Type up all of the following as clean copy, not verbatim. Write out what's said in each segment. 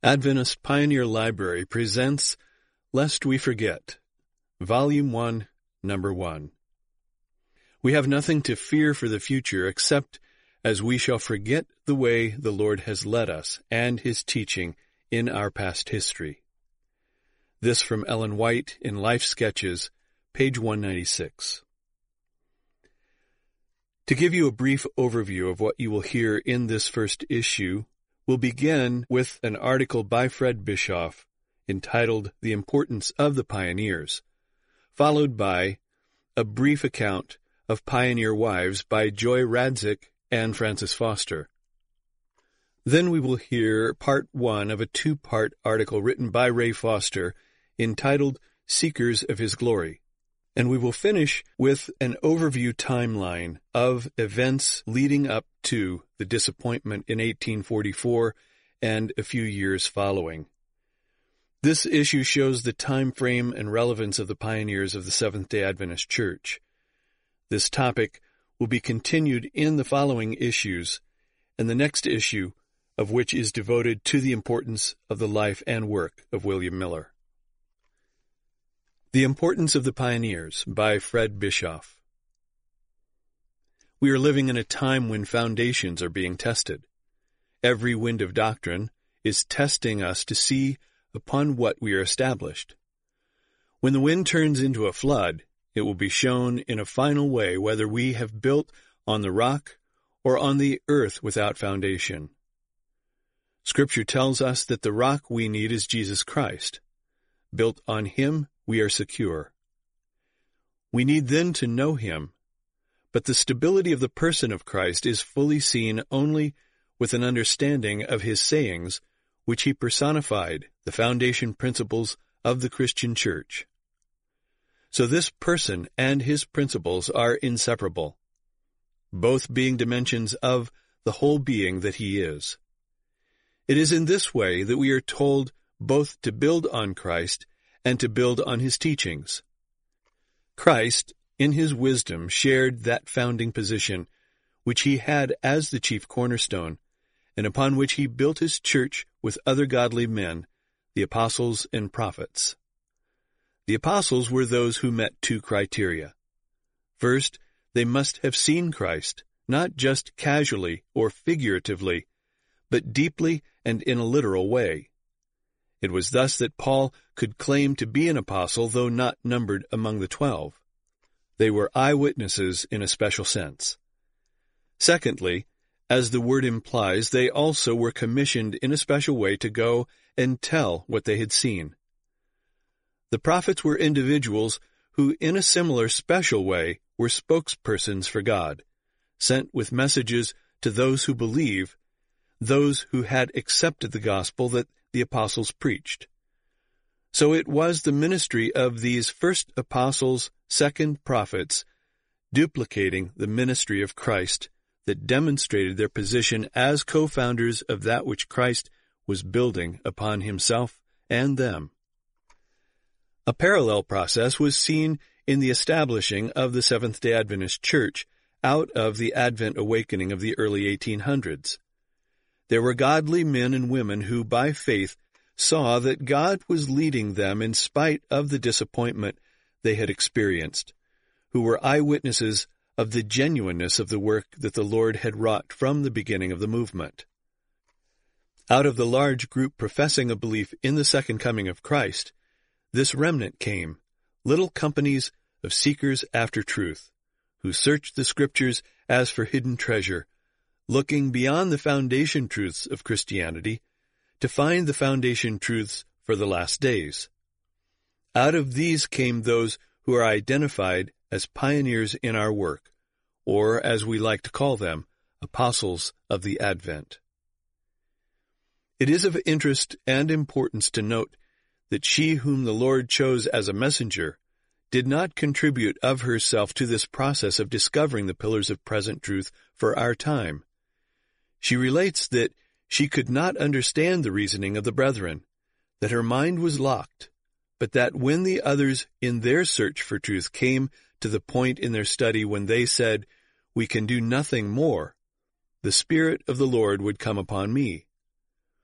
Adventist Pioneer Library presents Lest We Forget, Volume 1, Number 1. We have nothing to fear for the future except as we shall forget the way the Lord has led us and His teaching in our past history. This from Ellen White in Life Sketches, page 196. To give you a brief overview of what you will hear in this first issue, we'll begin with an article by Fred Bischoff entitled The Importance of the Pioneers, followed by a brief account of Pioneer Wives by Joy Radzik and Frances Foster. Then we will hear part one of a two-part article written by Ray Foster entitled Seekers of His Glory. And we will finish with an overview timeline of events leading up to the disappointment in 1844 and a few years following. This issue shows the time frame and relevance of the pioneers of the Seventh-day Adventist Church. This topic will be continued in the following issues, and the next issue of which is devoted to the importance of the life and work of William Miller. The Importance of the Pioneers by Fred Bischoff. We are living in a time when foundations are being tested. Every wind of doctrine is testing us to see upon what we are established. When the wind turns into a flood, it will be shown in a final way whether we have built on the rock or on the earth without foundation. Scripture tells us that the rock we need is Jesus Christ. Built on Him, we are secure. We need then to know Him, but the stability of the person of Christ is fully seen only with an understanding of His sayings, which He personified, the foundation principles of the Christian Church. So this person and His principles are inseparable, both being dimensions of the whole being that He is. It is in this way that we are told both to build on Christ and to build on His teachings. Christ, in His wisdom, shared that founding position which He had as the chief cornerstone, and upon which He built His church with other godly men, the apostles and prophets. The apostles were those who met two criteria. First, they must have seen Christ, not just casually or figuratively, but deeply and in a literal way. It was thus that Paul could claim to be an apostle, though not numbered among the 12. They were eyewitnesses in a special sense. Secondly, as the word implies, they also were commissioned in a special way to go and tell what they had seen. The prophets were individuals who, in a similar special way, were spokespersons for God, sent with messages to those who believe, those who had accepted the gospel that the apostles preached. So it was the ministry of these first apostles, second prophets, duplicating the ministry of Christ, that demonstrated their position as co-founders of that which Christ was building upon Himself and them. A parallel process was seen in the establishing of the Seventh-day Adventist Church out of the Advent awakening of the early 1800s. There were godly men and women who, by faith, saw that God was leading them in spite of the disappointment they had experienced, who were eyewitnesses of the genuineness of the work that the Lord had wrought from the beginning of the movement. Out of the large group professing a belief in the second coming of Christ, this remnant came, little companies of seekers after truth, who searched the Scriptures as for hidden treasure, looking beyond the foundation truths of Christianity to find the foundation truths for the last days. Out of these came those who are identified as pioneers in our work, or, as we like to call them, apostles of the Advent. It is of interest and importance to note that she whom the Lord chose as a messenger did not contribute of herself to this process of discovering the pillars of present truth for our time. She relates that she could not understand the reasoning of the brethren, that her mind was locked, but that when the others in their search for truth came to the point in their study when they said, "We can do nothing more," the Spirit of the Lord would come upon me.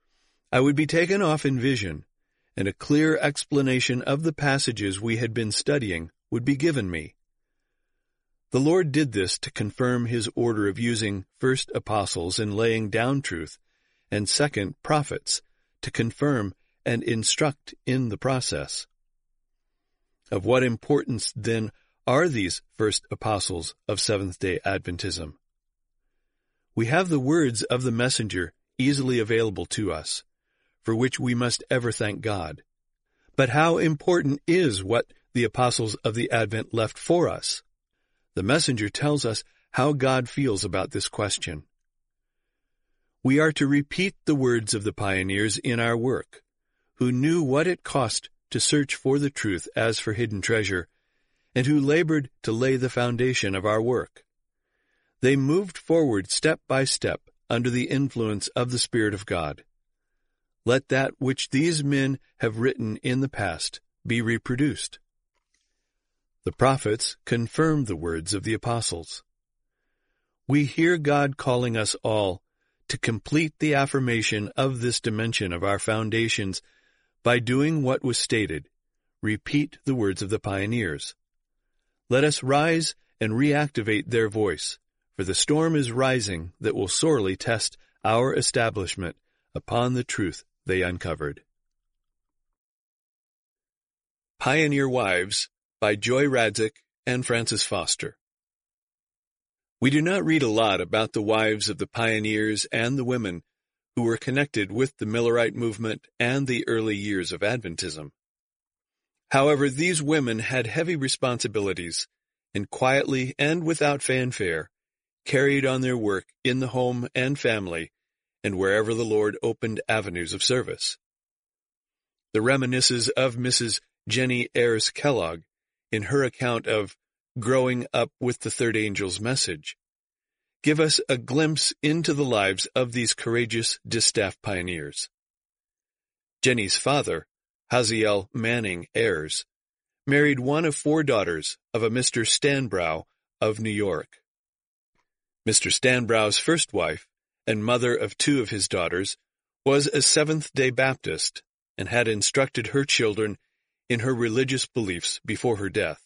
I would be taken off in vision, and a clear explanation of the passages we had been studying would be given me. The Lord did this to confirm His order of using first apostles in laying down truth, and second prophets to confirm and instruct in the process. Of what importance, then, are these first apostles of Seventh-day Adventism? We have the words of the messenger easily available to us, for which we must ever thank God. But how important is what the apostles of the Advent left for us? The messenger tells us how God feels about this question. We are to repeat the words of the pioneers in our work, who knew what it cost to search for the truth as for hidden treasure, and who labored to lay the foundation of our work. They moved forward step by step under the influence of the Spirit of God. Let that which these men have written in the past be reproduced. The prophets confirmed the words of the apostles. We hear God calling us all to complete the affirmation of this dimension of our foundations by doing what was stated. Repeat the words of the pioneers. Let us rise and reactivate their voice, for the storm is rising that will sorely test our establishment upon the truth they uncovered. Pioneer Wives by Joy Radzik and Frances Foster. We do not read a lot about the wives of the pioneers and the women who were connected with the Millerite movement and the early years of Adventism. However, these women had heavy responsibilities and quietly and without fanfare carried on their work in the home and family and wherever the Lord opened avenues of service. The reminiscences of Mrs. Jenny Ayres Kellogg in her account of Growing Up with the Third Angel's Message give us a glimpse into the lives of these courageous distaff pioneers. Jenny's father, Haziel Manning Ayres, married one of 4 daughters of a Mr. Stanbrough of New York. Mr. Stanbrough's first wife, and mother of 2 of his daughters, was a Seventh-day Baptist and had instructed her children in her religious beliefs before her death.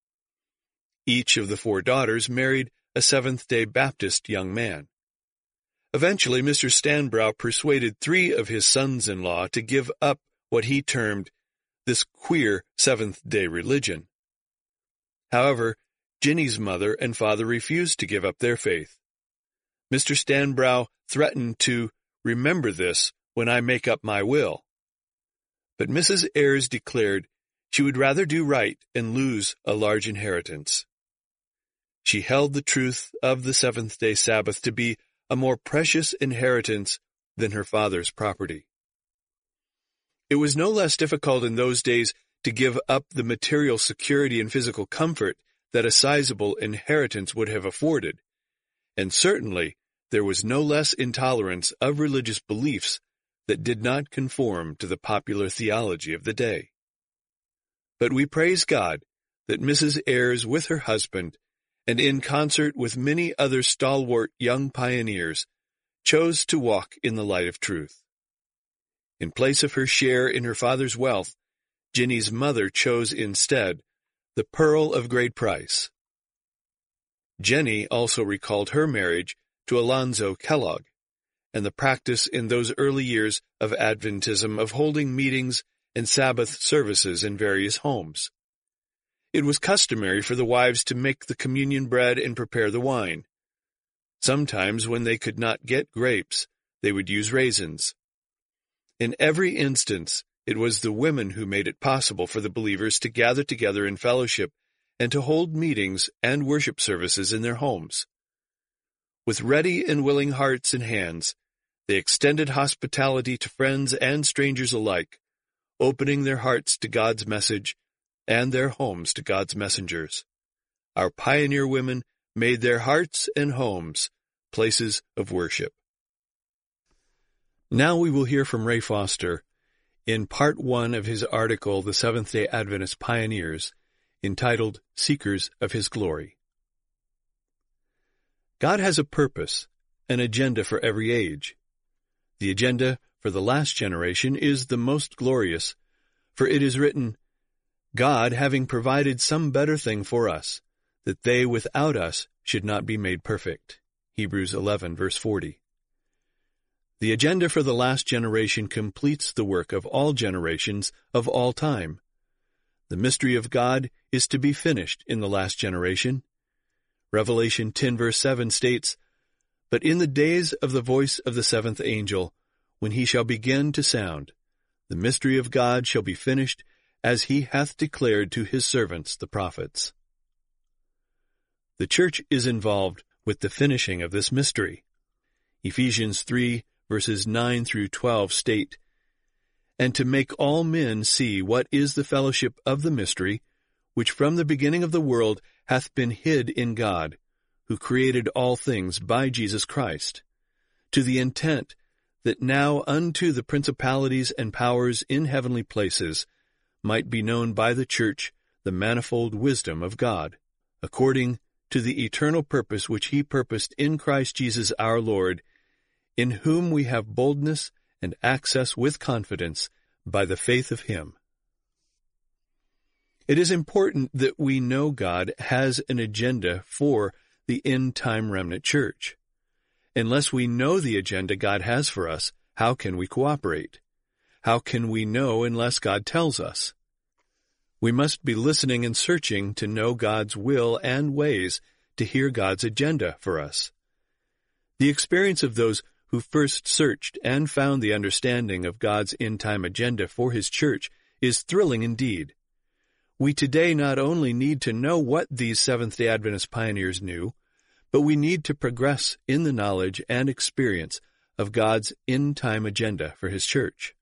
Each of the 4 daughters married a Seventh-day Baptist young man. Eventually, Mr. Stanbrough persuaded 3 of his sons-in-law to give up what he termed this queer Seventh-day religion. However, Jenny's mother and father refused to give up their faith. Mr. Stanbrough threatened to remember this when I make up my will. But Mrs. Ayres declared she would rather do right and lose a large inheritance. She held the truth of the seventh-day Sabbath to be a more precious inheritance than her father's property. It was no less difficult in those days to give up the material security and physical comfort that a sizable inheritance would have afforded, and certainly there was no less intolerance of religious beliefs that did not conform to the popular theology of the day. But we praise God that Mrs. Ayres, with her husband, and in concert with many other stalwart young pioneers, chose to walk in the light of truth. In place of her share in her father's wealth, Jenny's mother chose instead the pearl of great price. Jenny also recalled her marriage to Alonzo Kellogg, and the practice in those early years of Adventism of holding meetings and Sabbath services in various homes. It was customary for the wives to make the communion bread and prepare the wine. Sometimes, when they could not get grapes, they would use raisins. In every instance, it was the women who made it possible for the believers to gather together in fellowship and to hold meetings and worship services in their homes. With ready and willing hearts and hands, they extended hospitality to friends and strangers alike, opening their hearts to God's message and their homes to God's messengers. Our pioneer women made their hearts and homes places of worship. Now we will hear from Ray Foster in Part 1 of his article, The Seventh-day Adventist Pioneers, entitled Seekers of His Glory. God has a purpose, an agenda for every age. The agenda for the last generation is the most glorious, for it is written, God having provided some better thing for us, that they without us should not be made perfect. Hebrews 11, verse 40. The agenda for the last generation completes the work of all generations of all time. The mystery of God is to be finished in the last generation. Revelation 10, verse 7 states, But in the days of the voice of the seventh angel, when he shall begin to sound, the mystery of God shall be finished, as he hath declared to his servants the prophets. The church is involved with the finishing of this mystery. Ephesians 3, verses 9 through 12 state, And to make all men see what is the fellowship of the mystery, which from the beginning of the world hath been hid in God, who created all things by Jesus Christ, to the intent that now unto the principalities and powers in heavenly places might be known by the church the manifold wisdom of God, according to the eternal purpose which he purposed in Christ Jesus our Lord, in whom we have boldness and access with confidence by the faith of him. It is important that we know God has an agenda for the end-time remnant church. Unless we know the agenda God has for us, how can we cooperate? How can we know unless God tells us? We must be listening and searching to know God's will and ways to hear God's agenda for us. The experience of those who first searched and found the understanding of God's end-time agenda for his church is thrilling indeed. We today not only need to know what these Seventh-day Adventist pioneers knew, but we need to progress in the knowledge and experience of God's end-time agenda for his church.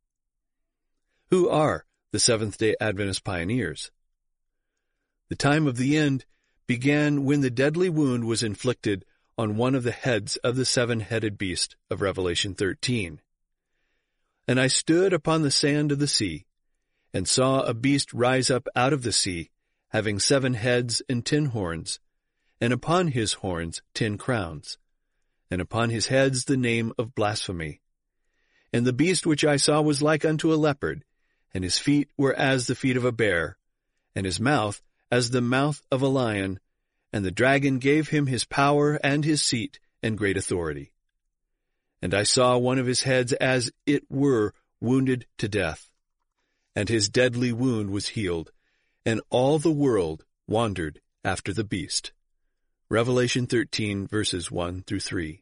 Who are the Seventh-day Adventist pioneers? The time of the end began when the deadly wound was inflicted on one of the heads of the seven-headed beast of Revelation 13. And I stood upon the sand of the sea, and saw a beast rise up out of the sea, having 7 heads and 10 horns, and upon his horns 10 crowns, and upon his heads the name of blasphemy. And the beast which I saw was like unto a leopard, and his feet were as the feet of a bear, and his mouth as the mouth of a lion, and the dragon gave him his power and his seat and great authority. And I saw one of his heads as it were wounded to death, and his deadly wound was healed, and all the world wandered after the beast. Revelation 13, verses 1 through 3.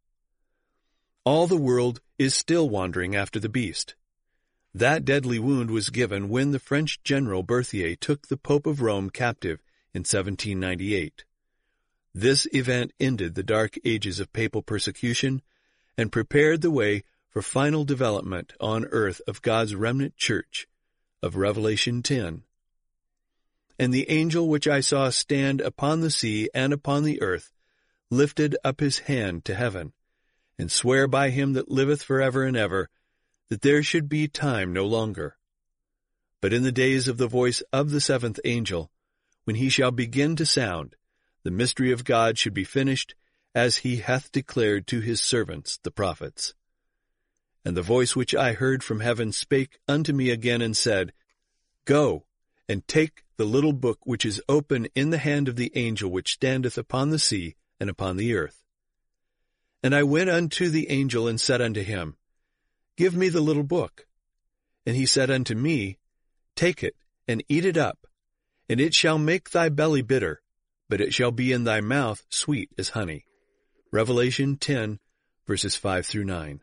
All the world is still wandering after the beast. That deadly wound was given when the French general Berthier took the Pope of Rome captive in 1798. This event ended the dark ages of papal persecution and prepared the way for final development on earth of God's remnant church of Revelation 10. And the angel which I saw stand upon the sea and upon the earth lifted up his hand to heaven, and sware by him that liveth forever and ever, that there should be time no longer. But in the days of the voice of the seventh angel, when he shall begin to sound, the mystery of God should be finished, as he hath declared to his servants the prophets. And the voice which I heard from heaven spake unto me again, and said, Go, and take the little book which is open in the hand of the angel which standeth upon the sea and upon the earth. And I went unto the angel, and said unto him, Give me the little book. And he said unto me, Take it, and eat it up, and it shall make thy belly bitter, but it shall be in thy mouth sweet as honey. Revelation 10, verses 5 through 9.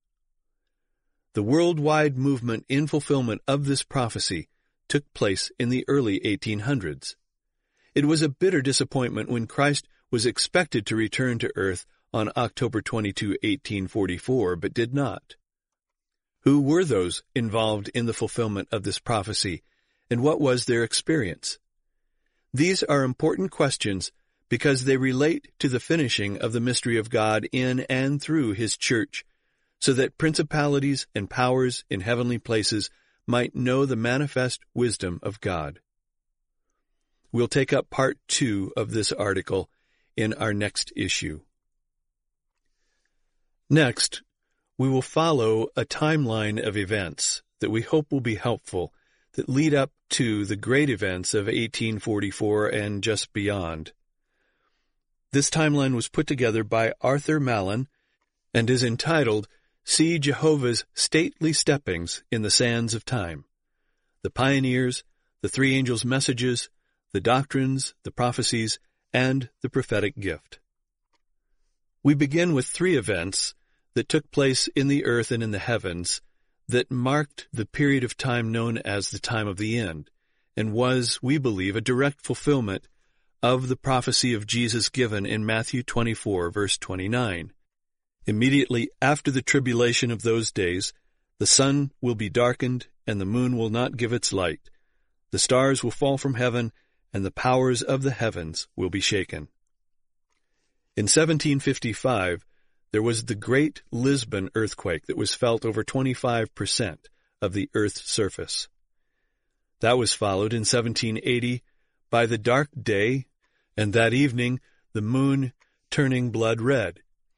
The worldwide movement in fulfillment of this prophecy took place in the early 1800s. It was a bitter disappointment when Christ was expected to return to earth on October 22, 1844, but did not. Who were those involved in the fulfillment of this prophecy, and what was their experience? These are important questions because they relate to the finishing of the mystery of God in and through his church, so that principalities and powers in heavenly places might know the manifest wisdom of God. We'll take up part 2 of this article in our next issue. Next, we will follow a timeline of events that we hope will be helpful that lead up to the great events of 1844 and just beyond. This timeline was put together by Arthur Mallon and is entitled, See Jehovah's Stately Steppings in the Sands of Time, the Pioneers, the Three Angels' Messages, the Doctrines, the Prophecies, and the Prophetic Gift. We begin with three events that took place in the earth and in the heavens that marked the period of time known as the time of the end, and was, we believe, a direct fulfillment of the prophecy of Jesus given in Matthew 24, verse 29. Immediately after the tribulation of those days, the sun will be darkened, and the moon will not give its light. The stars will fall from heaven, and the powers of the heavens will be shaken. In 1755, there was the Great Lisbon earthquake that was felt over 25% of the Earth's surface. That was followed in 1780 by the Dark Day, and that evening the moon turning blood red.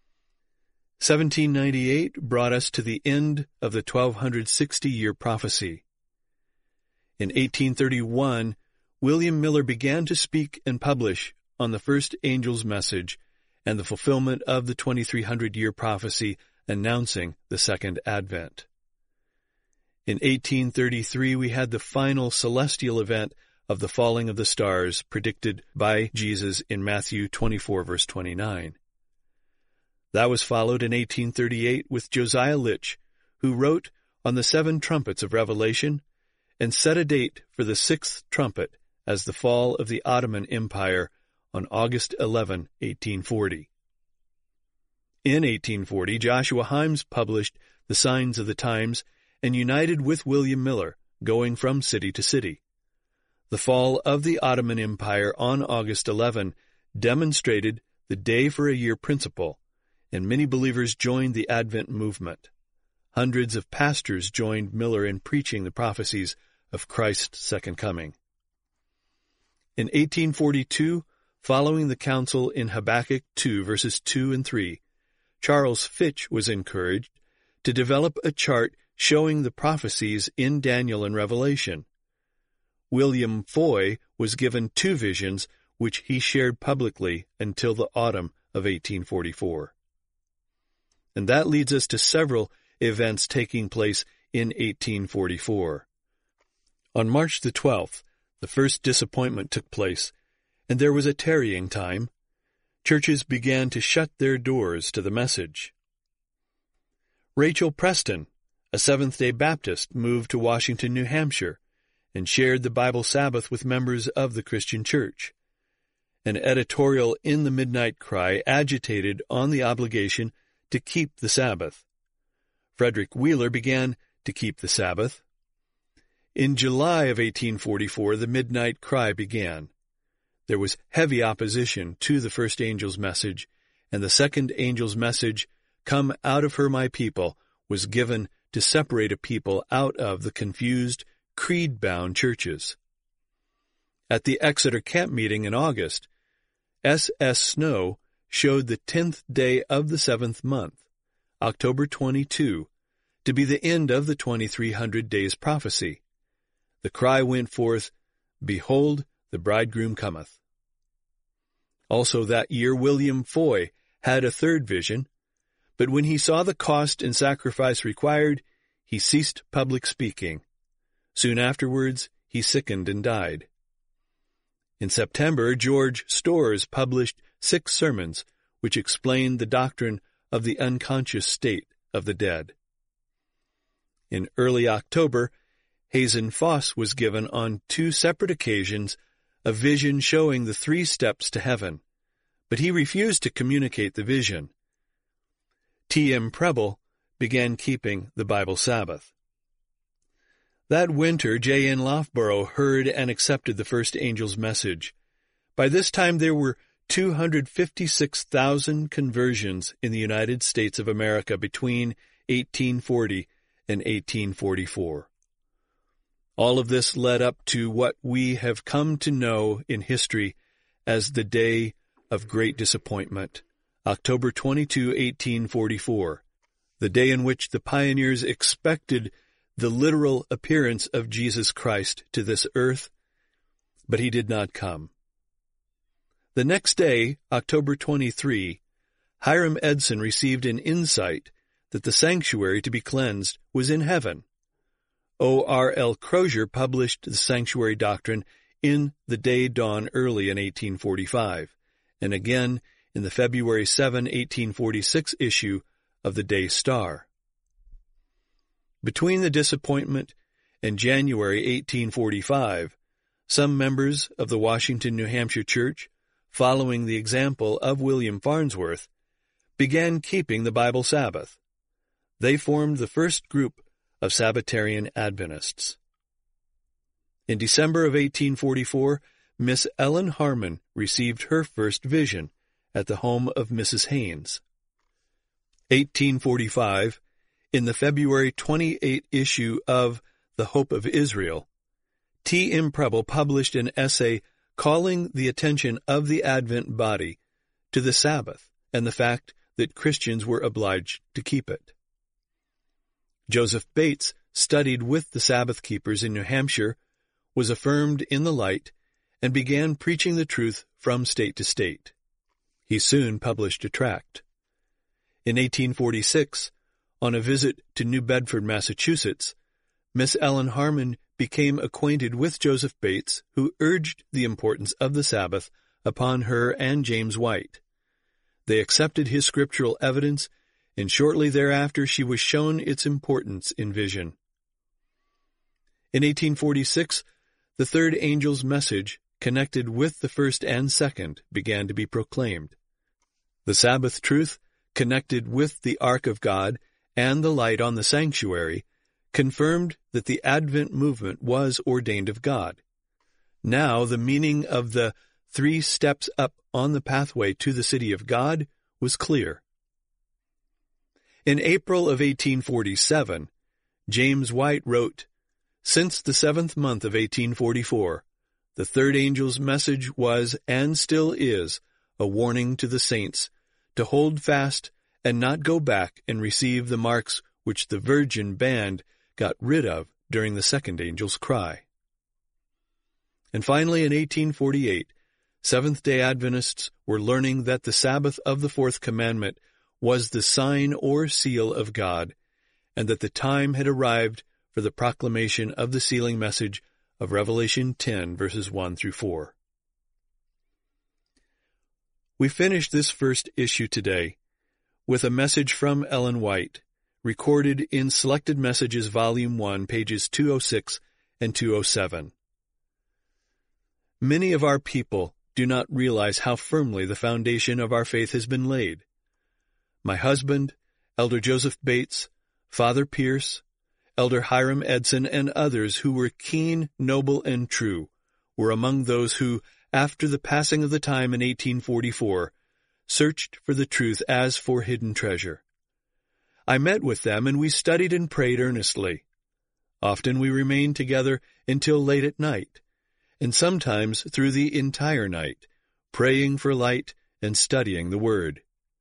1798 brought us to the end of the 1260-year prophecy. In 1831, William Miller began to speak and publish on the first angel's message and the fulfillment of the 2300-year prophecy announcing the Second Advent. In 1833, we had the final celestial event of the falling of the stars predicted by Jesus in Matthew 24, verse 29. That was followed in 1838 with Josiah Litch, who wrote on the 7 trumpets of Revelation and set a date for the 6th trumpet as the fall of the Ottoman Empire on August 11, 1840. In 1840, Joshua Himes published The Signs of the Times and united with William Miller, going from city to city. The fall of the Ottoman Empire on August 11 demonstrated the day-for-a-year principle, and many believers joined the Advent movement. Hundreds of pastors joined Miller in preaching the prophecies of Christ's second coming. In 1842, following the council in Habakkuk 2, verses 2 and 3, Charles Fitch was encouraged to develop a chart showing the prophecies in Daniel and Revelation. William Foy was given 2 visions which he shared publicly until the autumn of 1844. And that leads us to several events taking place in 1844. On March the 12th, the first disappointment took place, and there was a tarrying time. Churches began to shut their doors to the message. Rachel Preston, a Seventh-day Baptist, moved to Washington, New Hampshire, and shared the Bible Sabbath with members of the Christian church. An editorial in the Midnight Cry agitated on the obligation to keep the Sabbath. Frederick Wheeler began to keep the Sabbath. In July of 1844, the Midnight Cry began. There was heavy opposition to the first angel's message, and the second angel's message, "Come out of her, my people," was given to separate a people out of the confused, creed-bound churches. At the Exeter Camp Meeting in August, S.S. Snow showed the 10th day of the 7th month, October 22, to be the end of the 2300 days prophecy. The cry went forth, "Behold, the bridegroom cometh." Also that year, William Foy had a third vision, but when he saw the cost and sacrifice required, he ceased public speaking. Soon afterwards, he sickened and died. In September, George Storrs published 6 sermons which explained the doctrine of the unconscious state of the dead. In early October, Hazen Foss was given on 2 separate occasions a vision showing the 3 steps to heaven, but he refused to communicate the vision. T.M. Preble began keeping the Bible Sabbath. That winter, J.N. Loughborough heard and accepted the first angel's message. By this time, there were 256,000 conversions in the United States of America between 1840 and 1844. All of this led up to what we have come to know in history as the Day of Great Disappointment, October 22, 1844, the day in which the pioneers expected the literal appearance of Jesus Christ to this earth, but he did not come. The next day, October 23, Hiram Edson received an insight that the sanctuary to be cleansed was in heaven. O.R.L. Crozier published the sanctuary doctrine in the Day Dawn early in 1845, and again in the February 7, 1846 issue of the Day Star. Between the disappointment and January 1845, some members of the Washington, New Hampshire Church, following the example of William Farnsworth, began keeping the Bible Sabbath. They formed the first group of Sabbatarian Adventists. In December of 1844, Miss Ellen Harmon received her first vision at the home of Mrs. Haynes. 1845, in the February 28 issue of The Hope of Israel, T. M. Preble published an essay calling the attention of the Advent body to the Sabbath and the fact that Christians were obliged to keep it. Joseph Bates studied with the Sabbath keepers in New Hampshire, was affirmed in the light, and began preaching the truth from state to state. He soon published a tract. In 1846, on a visit to New Bedford, Massachusetts, Miss Ellen Harmon became acquainted with Joseph Bates, who urged the importance of the Sabbath upon her and James White. They accepted his scriptural evidence, and shortly thereafter she was shown its importance in vision. In 1846, the third angel's message, connected with the first and second, began to be proclaimed. The Sabbath truth, connected with the Ark of God and the light on the sanctuary, confirmed that the Advent movement was ordained of God. Now the meaning of the 3 steps up on the pathway to the city of God was clear. In April of 1847, James White wrote, "Since the 7th month of 1844, the third angel's message was and still is a warning to the saints to hold fast and not go back and receive the marks which the Virgin band got rid of during the second angel's cry." And finally, in 1848, Seventh-day Adventists were learning that the Sabbath of the Fourth Commandment was the sign or seal of God, and that the time had arrived for the proclamation of the sealing message of Revelation 10, verses 1 through 4. We finished this first issue today with a message from Ellen White, recorded in Selected Messages, Volume 1, pages 206 and 207. Many of our people do not realize how firmly the foundation of our faith has been laid. My husband, Elder Joseph Bates, Father Pierce, Elder Hiram Edson, and others who were keen, noble, and true, were among those who, after the passing of the time in 1844, searched for the truth as for hidden treasure. I met with them, and we studied and prayed earnestly. Often we remained together until late at night, and sometimes through the entire night, praying for light and studying the Word.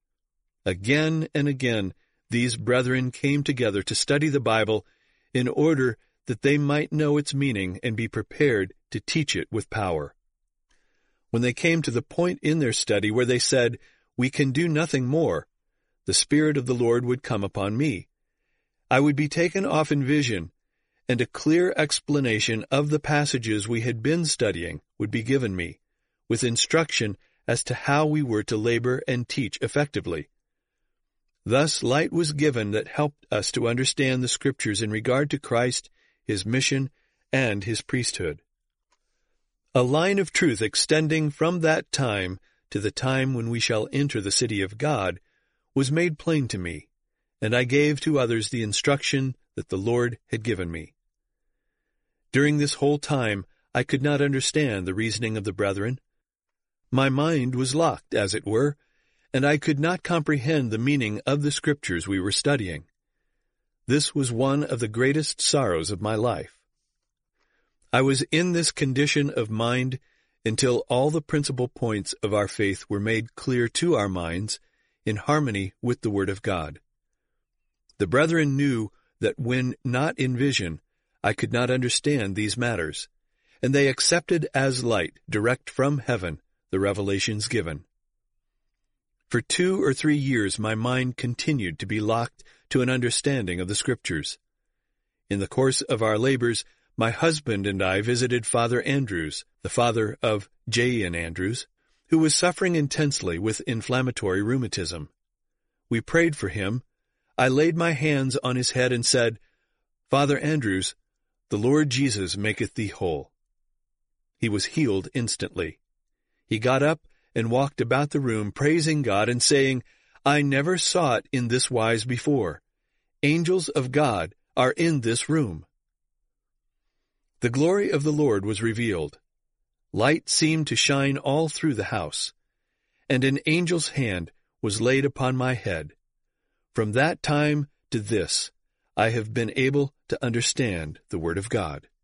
Again and again, these brethren came together to study the Bible in order that they might know its meaning and be prepared to teach it with power. When they came to the point in their study where they said, "We can do nothing more," the Spirit of the Lord would come upon me. I would be taken off in vision, and a clear explanation of the passages we had been studying would be given me, with instruction as to how we were to labor and teach effectively. Thus light was given that helped us to understand the Scriptures in regard to Christ, His mission, and His priesthood. A line of truth extending from that time to the time when we shall enter the city of God was made plain to me, and I gave to others the instruction that the Lord had given me. During this whole time I could not understand the reasoning of the brethren. My mind was locked, as it were, and I could not comprehend the meaning of the Scriptures we were studying. This was one of the greatest sorrows of my life. I was in this condition of mind until all the principal points of our faith were made clear to our minds in harmony with the Word of God. The brethren knew that when not in vision, I could not understand these matters, and they accepted as light, direct from heaven, the revelations given. For 2 or 3 years my mind continued to be locked to an understanding of the Scriptures. In the course of our labors, my husband and I visited Father Andrews, the father of J. N. Andrews, who was suffering intensely with inflammatory rheumatism. We prayed for him. I laid my hands on his head and said, "Father Andrews, the Lord Jesus maketh thee whole." He was healed instantly. He got up and walked about the room, praising God and saying, "I never saw it in this wise before. Angels of God are in this room." The glory of the Lord was revealed. Light seemed to shine all through the house, and an angel's hand was laid upon my head. From that time to this, I have been able to understand the Word of God.